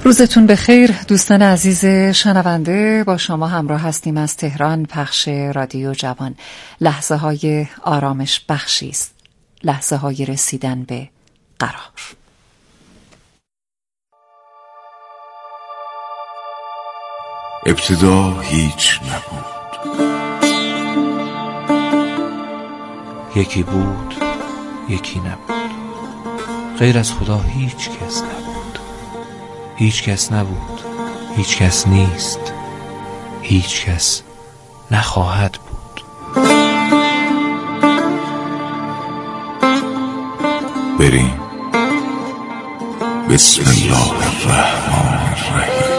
روزتون بخیر دوستان عزیز شنونده، با شما همراه هستیم از تهران. پخش رادیو جوان لحظه های آرامش بخشی است، لحظه های رسیدن به قرار. ابتدا هیچ نبود، یکی بود یکی نبود، غیر از خدا هیچ کس نبود. هیچ کس نبود، هیچ کس نیست، هیچ کس نخواهد بود. بریم. بسم الله الرحمن الرحیم.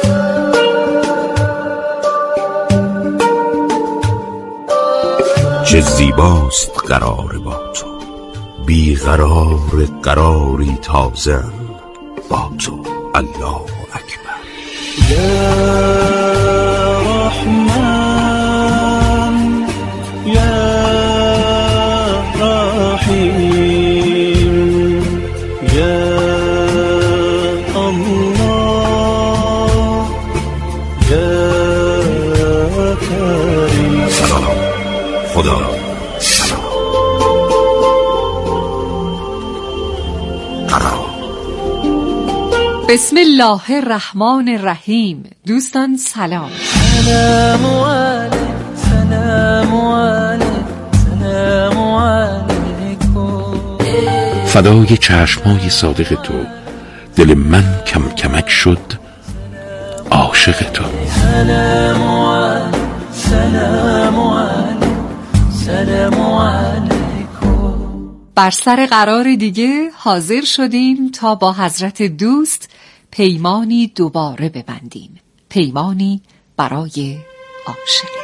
چه زیباست قرار با تو، بیقرار قراری تازه با تو. الله اکبر. یا رحمان یا رحیم یا الله یا کریم. سلام خدا. بسم الله الرحمن الرحیم. دوستان سلام. سلام علیک، سلام علیک، سلام علیکم. فدای چشمای صادق تو، دل من کم کمک شد عاشق تو. سلام علیک، سلام علیک، سلام علیکم. بر سر قرار دیگه حاضر شدیم تا با حضرت دوست پیمانی دوباره ببندیم، پیمانی برای عاشقی.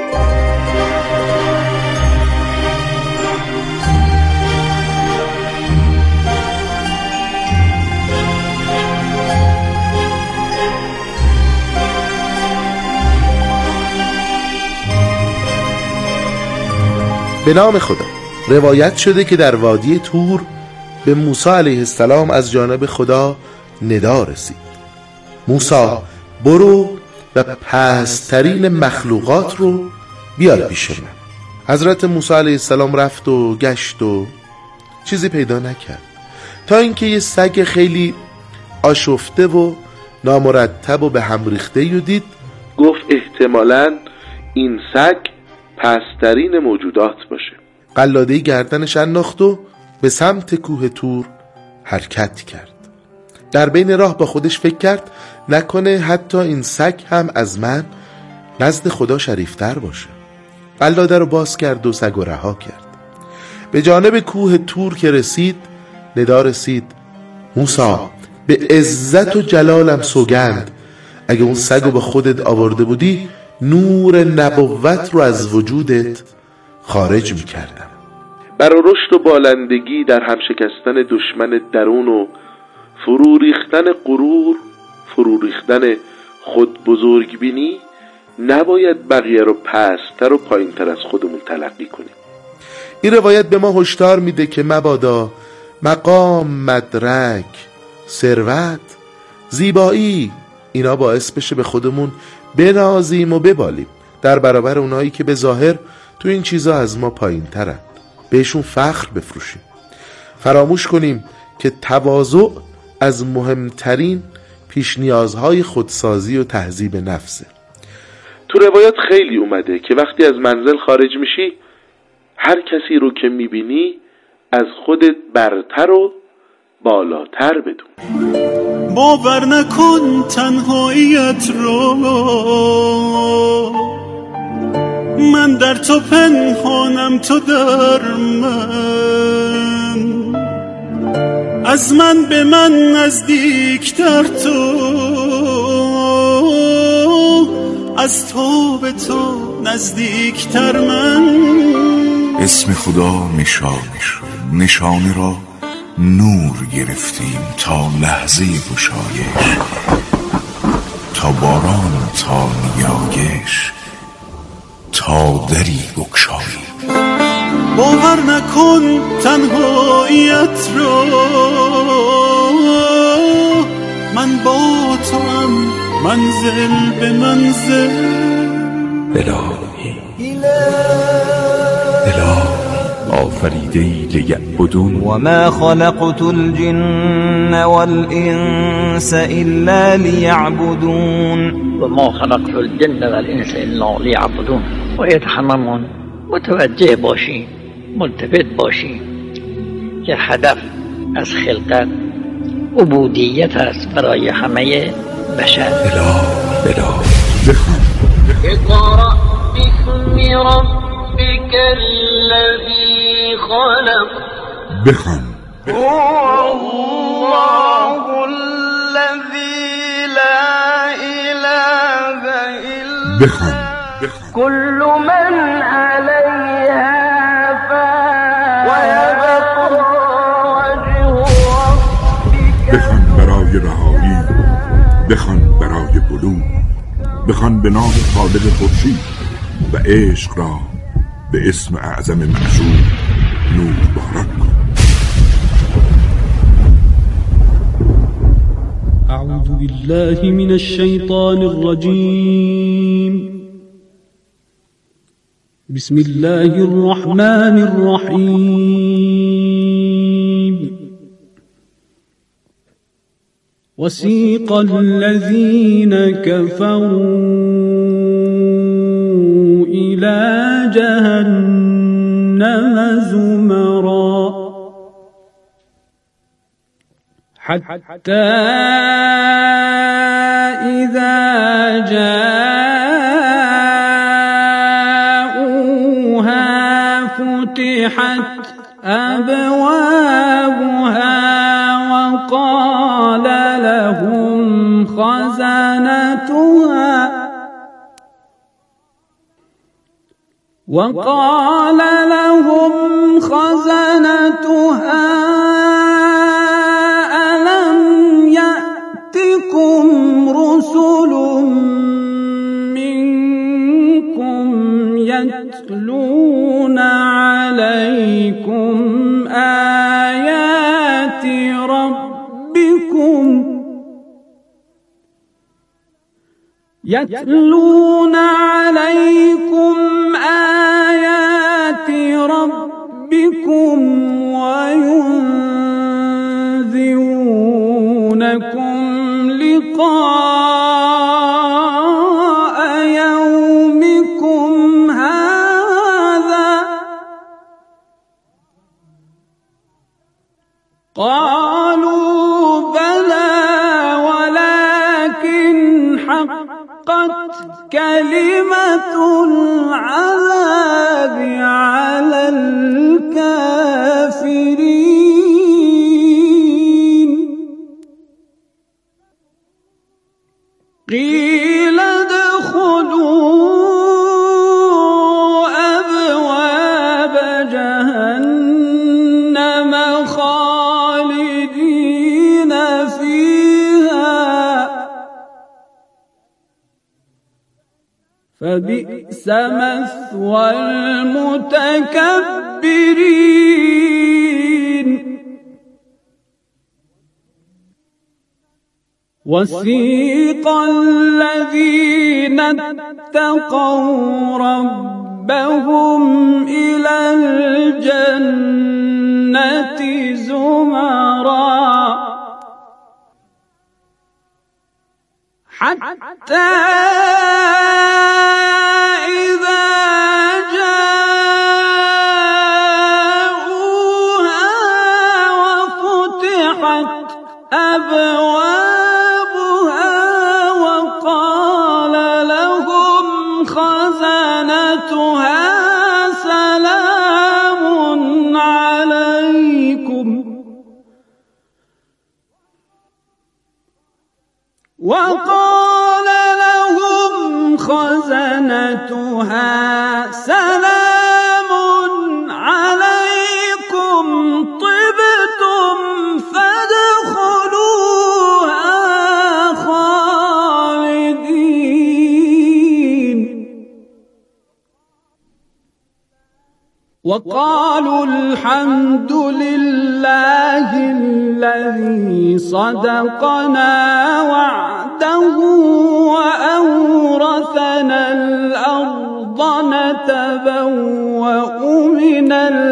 به نام خدا. روایت شده که در وادی طور به موسی علیه السلام از جانب خدا ندا رسید: موسی برو و پست‌ترین مخلوقات رو بیار پیش من. حضرت موسی علیه السلام رفت و گشت و چیزی پیدا نکرد، تا اینکه یه سگ خیلی آشفته و نامرتب و به هم ریخته دید. گفت احتمالاً این سگ پست‌ترین موجودات باشه. قلاده‌ای گردنش انداخت و به سمت کوه طور حرکت کرد. در بین راه با خودش فکر کرد نکنه حتی این سگ هم از من نزد خدا شریفتر باشه. قلاده رو باز کرد و سگ رو رها کرد. به جانب کوه طور که رسید، ندا رسید: موسی، به عزت و جلالم سوگند، اگه اون سگ رو با خودت آورده بودی نور نبوت رو از وجودت خارج می‌کردم. برای رشد و بالندگی در هم شکستن دشمن درون و فرو ریختن غرور، فرو ریختن خود بزرگ بینی، نباید بقیه رو پست‌تر و پایین‌تر از خودمون تلقی کنیم. این روایت به ما هشدار میده که مبادا مقام، مدرک، ثروت، زیبایی اینا باعث بشه به خودمون بنازیم و ببالیم در برابر اونایی که به ظاهر تو این چیزا از ما پایین ترند، بهشون فخر بفروشیم. فراموش کنیم که تواضع از مهمترین پیش نیازهای خودسازی و تهذیب نفسه. تو روایات خیلی اومده که وقتی از منزل خارج میشی، هر کسی رو که میبینی از خودت برتر و بالاتر بدون. باور نکن تنهاییت رو، من در تو پنهانم، تو در من. از من به من نزدیکتر تو، از تو به تو نزدیکتر من. اسم خدا نشانه شد، نشانه را نور گرفتیم تا لحظه گشایش، تا باران، تا نیایش، تا دری بگشایی. باور نکن تنهاییت رو، من با منزل به منزل. الهی آفریده‌ای لیعبدون وما خلقت الجن والإنس إلا ليعبدون وما خلقت الجن والإنس إلا ليعبدون. باید هممون متوجه باشیم، ملتفت باشیم که هدف از خلقت عبودیت است برای همه بشر. اقرأ باسم ربك الذي خلق. بخوان. هو الله الذي لا إله إلا بخوان. كل من عليها فان ويبقى وجه ربك. بخوان برای رهایی، بخوان برای بلوغ، بخوان به نام خالق خورشید و عشق را به اسم اعظم منصور نور بارک کن. اعوذ بالله من الشیطان الرجیم. بسم الله الرحمن الرحیم. وسیق الذین كفروا إلى جهنم زمرا حتى إذا جاءوها فتحت أبوابها وقال لهم خزنتها ألم يأتكم رسل منكم يتلون عليكم آيات ربكم وينذرونكم لقاء يومكم هذا. قالوا بلى ولكن حقت كلمة العذاب على الكافرين. قيل ادخلوا أبواب جهنم خالدين فيها فبئس مثوى المتكبرين. وسيق الذين اتقوا ربهم إلى الجنة زمرا حتى إذا جاءوها وفتحت أبوابها وقال لهم خزنتها سلام عليكم طبتم فادخلوها خالدين. وقالوا الحمد لله الذي صدقنا وعده رحمته وأورثنا الأرض نتبوأ من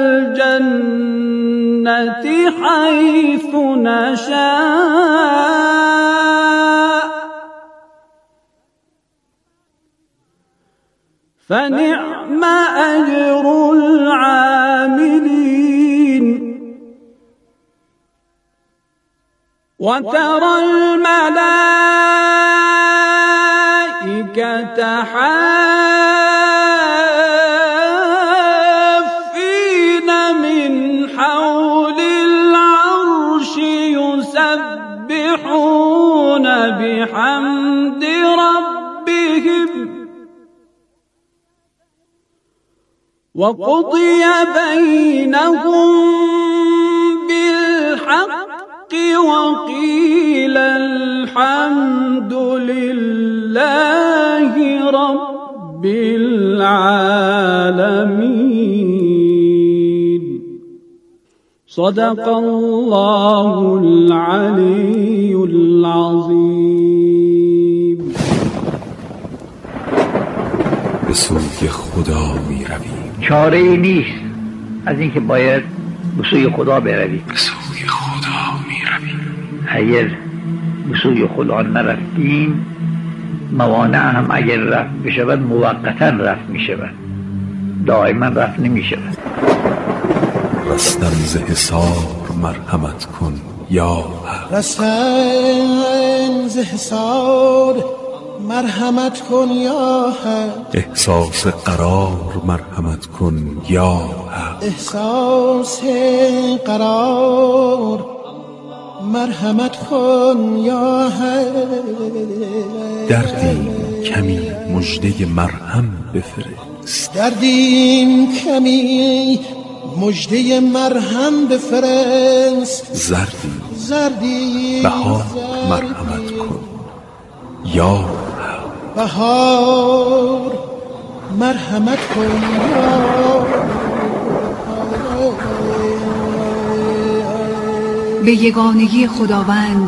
الجنة حيث نشاء فنعم أجر العاملين وترى الملائكة حافين من حول العرش يسبحون بحمد ربهم وقضي بينهم بالحق وقيل الحمد لله رب العالمين صدق الله العلي العظيم. به سوی خدا می رویم، چاره ای نیست از اینکه باید به سوی خدا برویم. به سوی خدا می رویم. اگر به سوی خدا نرفتیم موانع هم اگر رفت بشود موقتا رفت می شود، دائما رفت نمی شود. رستم ز حصار مرحمت کن یا حق، رستم ز حصار مرحمت کن یا حق، احساس قرار مرحمت کن یا حق، احساس قرار مرحمت کن یا حق. دردیم کمی مژده مرهم بفرست، دردیم کمی مژده مرهم بفرست، زردی بهار مرحمت کن یا حق، بهار مرحمت کن یا به یگانگی خداوند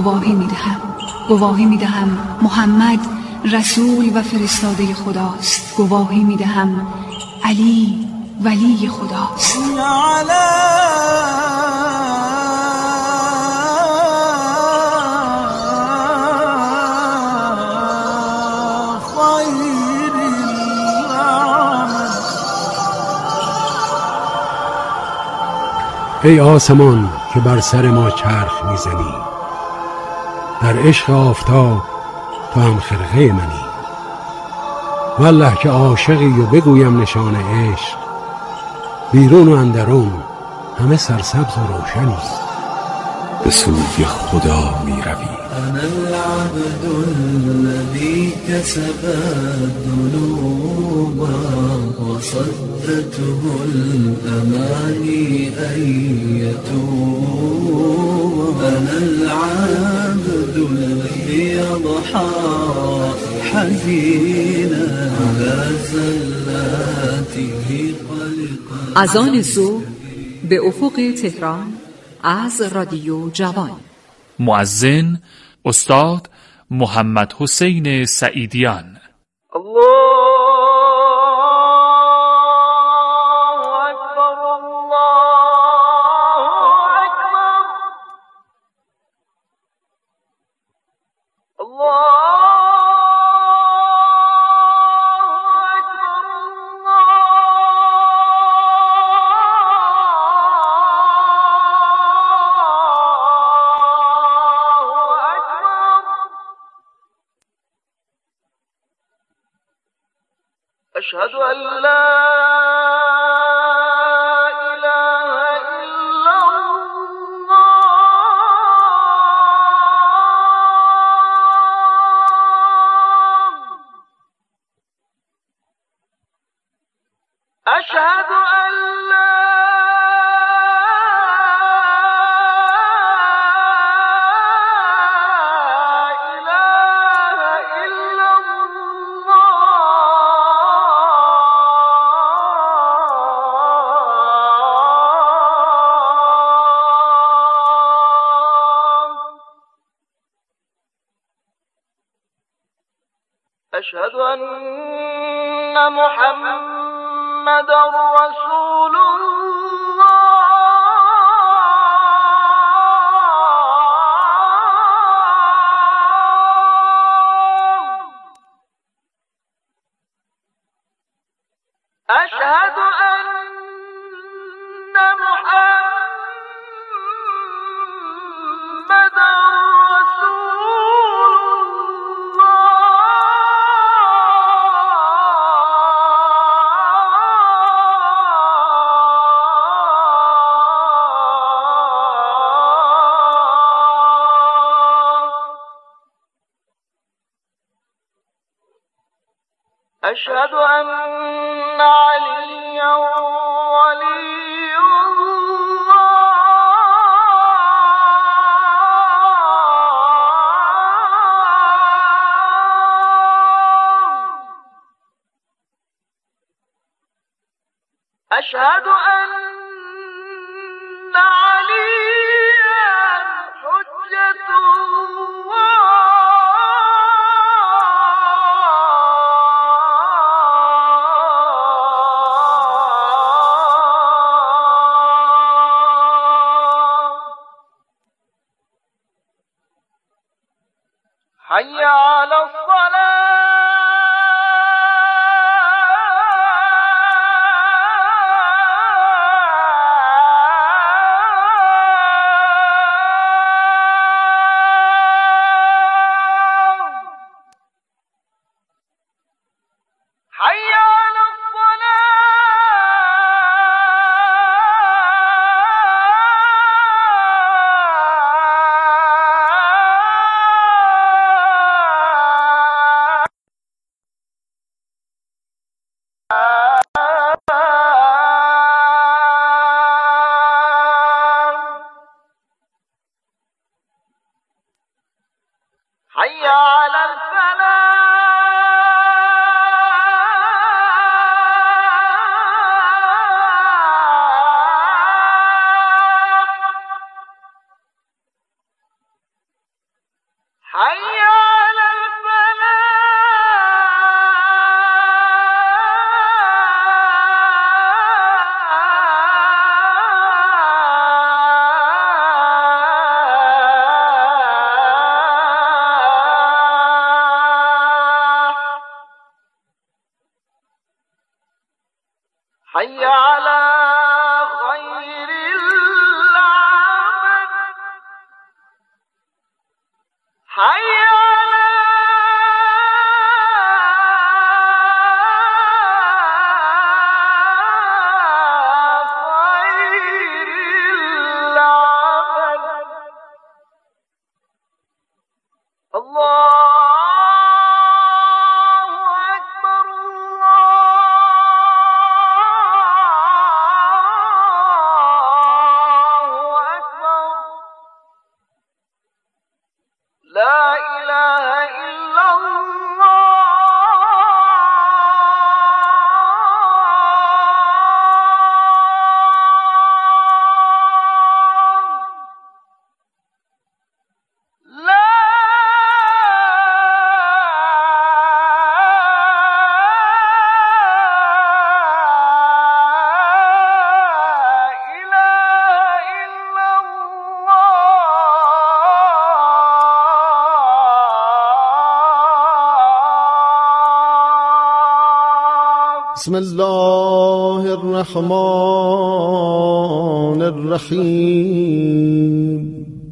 گواهی میدهم محمد رسول و فرستاده خداست. گواهی میدهم علی ولی خداست. ای آسمان که بر سر ما چرخ میزنی، در عشق آفتاب تو هم خرقه منی. والله که عاشقی و بگویم نشان عشق، بیرون و اندرون همه سرسبز و روشنی. به سوی خدا می رویم. أنا العبد الذي كسب الذنوب وصدته الأماني أن يتوب. أنا العبد الذي يضحى حزينا على زلاته قلقا. از آن صبح به افق تهران از رادیو جوان. مؤذن استاد محمد حسین سعیدیان. أشهد أن لا إله إلا الله. أشهد أن لا إله إلا الله. أشهد أن محمدا رسول الله. أشهد أن محمدا أشهد أن عليا ولي الله. أشهد أن عليا حجة الله. حي على الصلاة. حي على حي على الفلاح. حي على حي على خير العمل. حي على خير العمل. الله لا إله إلا الله. لا بسم الله الرحمن الرحيم.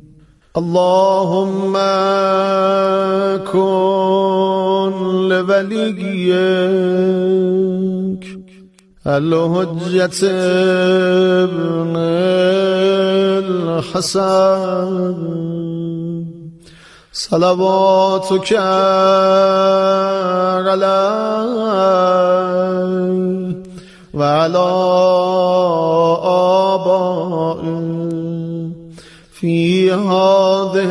اللهم كن لوليك الحجة ابن الحسن صلواتك عليه وعلى آبائه في هذه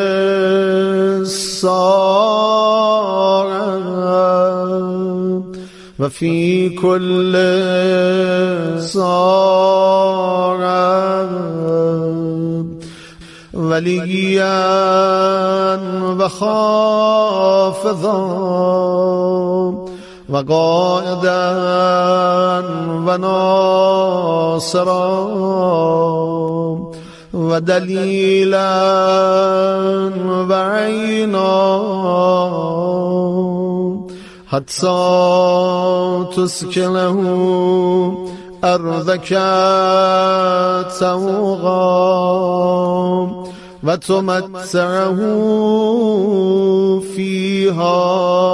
الساعة وفي كل ساعة وليا وخافضا وقائدا وناصرا ودليلا وعينا حتى تسكنه أرضك سوغا وتمتعه فيها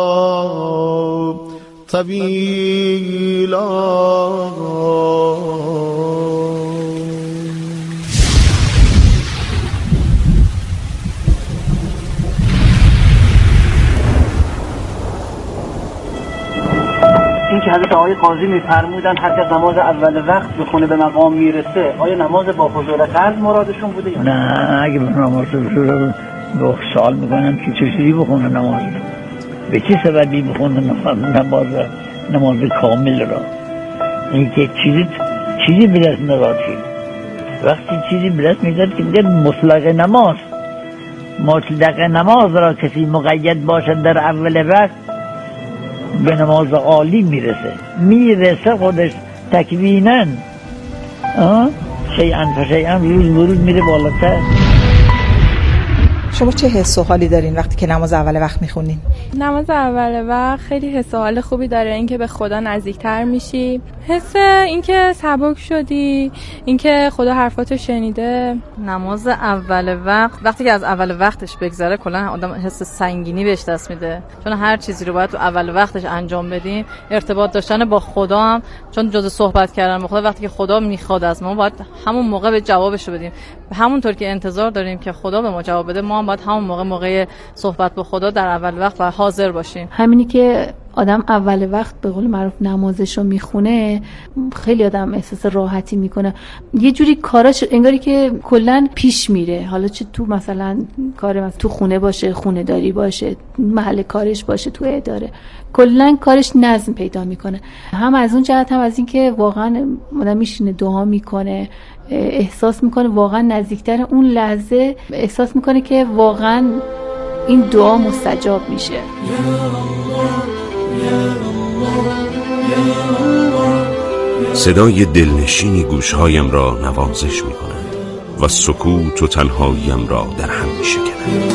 طويلا. این که حضرت آقای قاضی می‌فرمودن هر که نماز اول وقت بخونه به مقام میرسه، آیا نماز با حضور قلب مرادشون بوده یا نه؟ اگه به نماز حضور به سوال میکنم که چه چیزی بخونه نماز، به چه سببی بخونه نماز کامل را؟ این که چیزی به دست نداشت. وقتی چیزی به دست میداد که میگه مطلق نماز را کسی مقید باشد در اول وقت به نماز عالی میرسه خودش تکویناً، شیئاً فشیئاً روز بروز میره بالاتر. شما چه حس و حالی دارین وقتی که نماز اول وقت میخونین؟ نماز اول وقت خیلی حس و حال خوبی داره، اینکه به خدا نزدیکتر میشی، حس اینکه سبک شدی، اینکه خدا حرفاتو شنیده. نماز اول وقتی که از اول وقتش بگذره کلا آدم حس سنگینی بهش دست میده، چون هر چیزی رو باید تو اول وقتش انجام بدیم. ارتباط داشتن با خدا هم چون جز صحبت کردن با خدا، وقتی که خدا میخواد از ما باید همون موقع به جوابش بدیم. همونطور که انتظار داریم که خدا به ما جواب بده، ما هم باید همون موقع صحبت با خدا در اول وقت باید حاضر باشیم. همینی که آدم اول وقت به قول معروف نمازشو میخونه، خیلی آدم احساس راحتی میکنه، یه جوری کاراش انگاری که کلن پیش میره. حالا چه تو مثلا کار مثلا تو خونه باشه، خونه داری باشه، محل کارش باشه، تو اداره، کلن کارش نظم پیدا میکنه. هم از اون جهت هم از این که واقعا آدم میشینه دعا میکنه، احساس میکنه واقعا نزدیکتر اون لحظه، احساس میکنه که واقعا این دعا مستجاب میشه. صدای دلنشینی گوشهایم را نوازش می کند و سکوت و تنهاییم را در هم می شکند.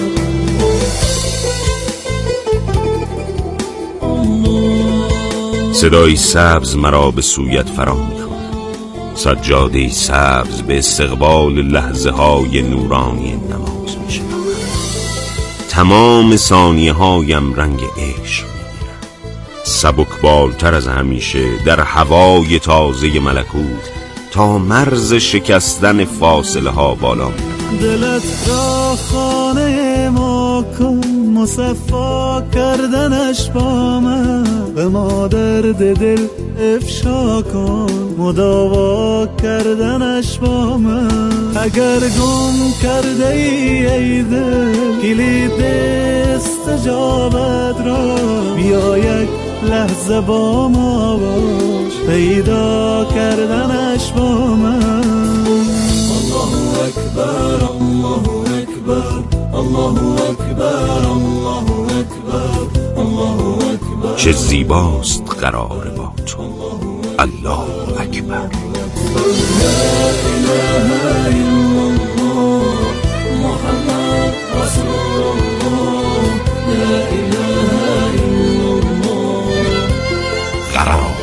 صدای سبز مرا به سویت فرا می کند، سجاده سبز به استقبال لحظه های نورانی نماز می شود. تمام ثانیه هایم رنگ عشق سبکبالتر از همیشه در هوای تازه ملکوت تا مرز شکستن فاصله ها بالا می‌رود. دلت را خانه ما کن، مصفا کردنش با من، به ما درد دل افشا کن، مداوا کردنش با من. اگر گم کرده ای دل کلید استجابت را، بیا یک لحظه با ما باش، پیدا کردنش با من. الله اکبر الله اکبر الله اکبر الله اکبر الله اکبر. چه زیباست قرار با تو، الله اکبر. لا اله الا الله محمد رسول الله، لا اله الا الله. قرار.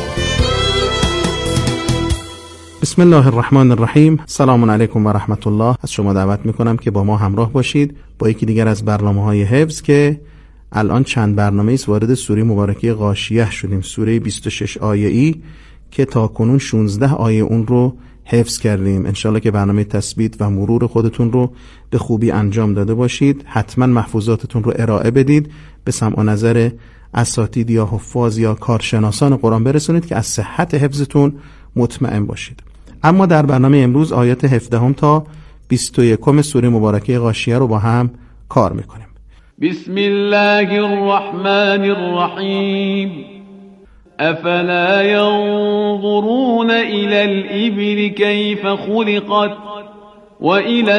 بسم الله الرحمن الرحیم. سلام علیکم و رحمت الله. از شما دعوت میکنم که با ما همراه باشید با یکی دیگر از برنامه‌های حفظ که الان چند برنامه ایست وارد سوره مبارکه غاشیه شدیم، سوره 26 آیه‌ای که تا کنون 16 آیه اون رو حفظ کردیم. انشالله که برنامه تثبیت و مرور خودتون رو به خوبی انجام داده باشید. حتما محفوظاتتون رو ارائه بدید، به سمع و نظر اساتید یا حفاظ یا کارشناسان قرآن برسونید که از صحت حفظتون مطمئن باشید. اما در برنامه امروز آیات 17 تا 21 سوره مبارکه غاشیه رو با هم کار میکنیم. بسم الله الرحمن الرحیم. افلا ينظرون الى الابل كيف خلقت وإلى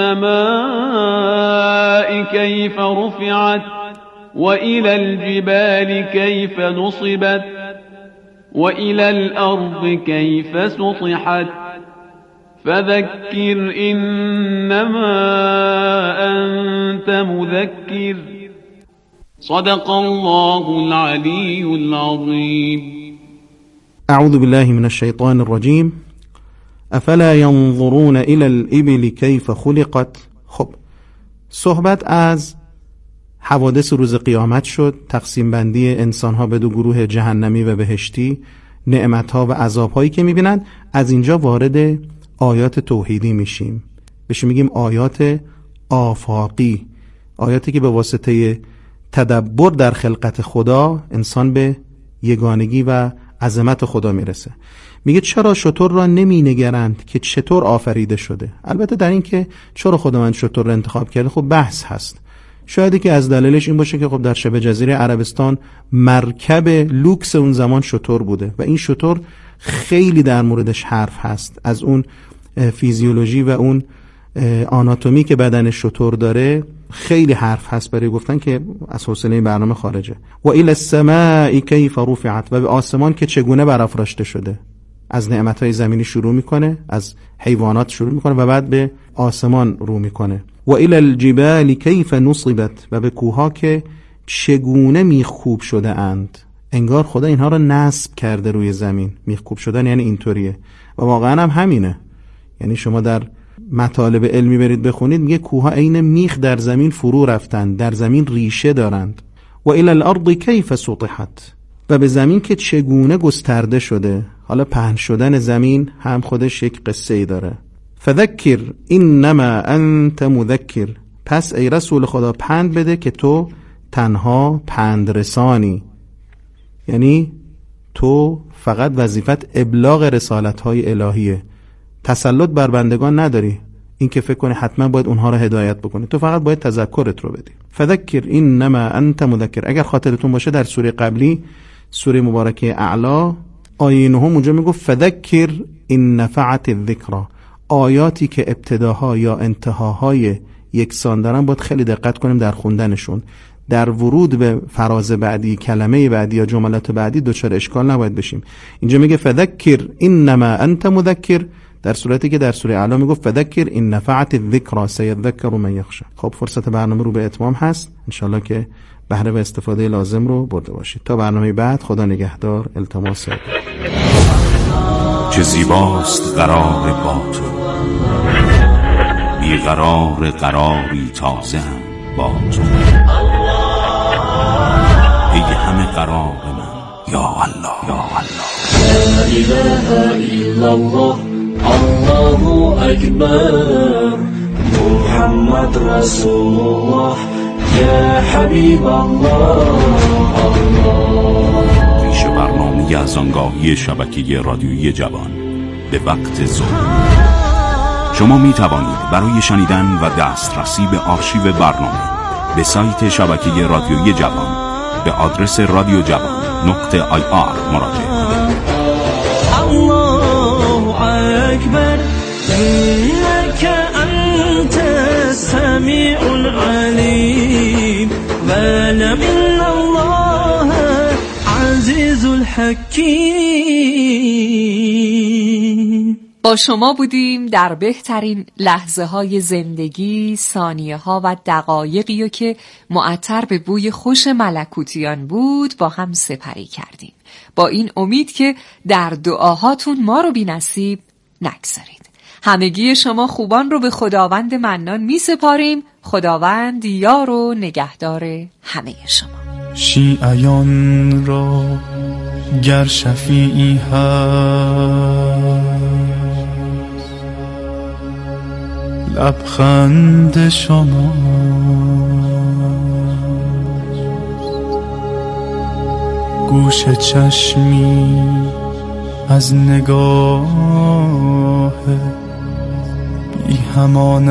السماء كيف رفعت وإلى الجبال كيف نصبت وإلى الأرض كيف سطحت فذكر إنما أنت مذكر صدق الله العلي العظيم. اعوذ بالله من الشیطان الرجیم. افلا ينظرون الى الابل كيف خلقت. خب صحبت از حوادث روز قیامت شد، تقسیم بندی انسانها به دو گروه جهنمی و بهشتی، نعمتها و عذابهایی که میبینند. از اینجا وارد آیات توحیدی میشیم، بهش میگیم آیات آفاقی، آیاتی که به واسطه تدبر در خلقت خدا انسان به یگانگی و عظمت خدا میرسه. میگه چرا شتر را نمی نگرند که چطور آفریده شده. البته در این که چرا خداوند شتر را انتخاب کرده خب بحث هست. شاید که از دلایلش این باشه که خب در شبه جزیره عربستان مرکب لوکس اون زمان شتر بوده و این شتر خیلی در موردش حرف هست، از اون فیزیولوژی و اون آناتومی که بدن شتر داره خیلی حرف هست برای گفتن که از حوصله این برنامه خارجه. و الی السماء کیف رفعت، و به آسمان که چگونه برافراشته شده. از نعمتهای زمینی شروع میکنه، از حیوانات شروع میکنه و بعد به آسمان رو میکنه. و الی الجبال کیف نصبت، و به کوها که چگونه میخکوب شده اند. انگار خدا اینها رو نصب کرده روی زمین. میخکوب شدن یعنی اینطوریه و واقعا هم همینه. یعنی شما در مطالب علمی برید بخونید، میگه کوها عین میخ در زمین فرو رفتند، در زمین ریشه دارند. و الی الارض کیف سطحت، و به زمین که چگونه گسترده شده. حالا پهن شدن زمین هم خودش یک قصه ای داره. فذکر انما انت مذکر، پس ای رسول خدا پند بده که تو تنها پند رسانی، یعنی تو فقط وظیفت ابلاغ رسالت‌های الهیه، تسلط بر بندگان نداری، این که فکر کنی حتما باید اونها رو هدایت بکنی، تو فقط باید تذکرت رو بدی. فذکر انما انت مذکر. اگر خاطرتون باشه در سوره قبلی، سوره مبارکه اعلا، آیه 9 اونجا میگفت فذکر ان نفعت الذکری. آیاتی که ابتداها یا انتهاهای یکسان دارن باید خیلی دقت کنیم در خوندنشون. در ورود به فراز بعدی، کلمه بعدی یا جملات بعدی دچار اشکال نباید بشیم. اینجا میگه فذکر انما انت مذکر، در صورتی که در سوره اعلا میگفت فذکر ان نفعت الذکری سیذکر من یخشی. خب فرصت برنامه رو به اتمام هست، انشالله که بهره و استفاده لازم رو برده باشید. تا برنامه بعد، خدا نگهدار. التماس چه زیباست قرار با تو، بیقرار قراری تازه هم با تو. ای همه قرار من یا الله یا الله. لا اله الا الله الله اکبر محمد رسول الله یا حبیب الله الله. پیش برنامه از آنگاهی شبکه رادیویی جوان به وقت ظهر. شما می توانید برای شنیدن و دسترسی به آرشیو برنامه به سایت شبکه رادیویی جوان به آدرس radiojavan.ir مراجعه کنید. الله اکبر انک انت السمیع العلیم و لمن الله عزیز الحکیم. با شما بودیم در بهترین لحظه های زندگی، ثانیه ها و دقایقی و که معطر به بوی خوش ملکوتیان بود با هم سپری کردیم، با این امید که در دعاهاتون ما رو بی نصیب نگذارید. همگی شما خوبان رو به خداوند منان می سپاریم. خداوند یار و نگهدار همه شما. شیعیان را گر شفیعی هست، لبخند شما گوش چشمی از نگاه بی همان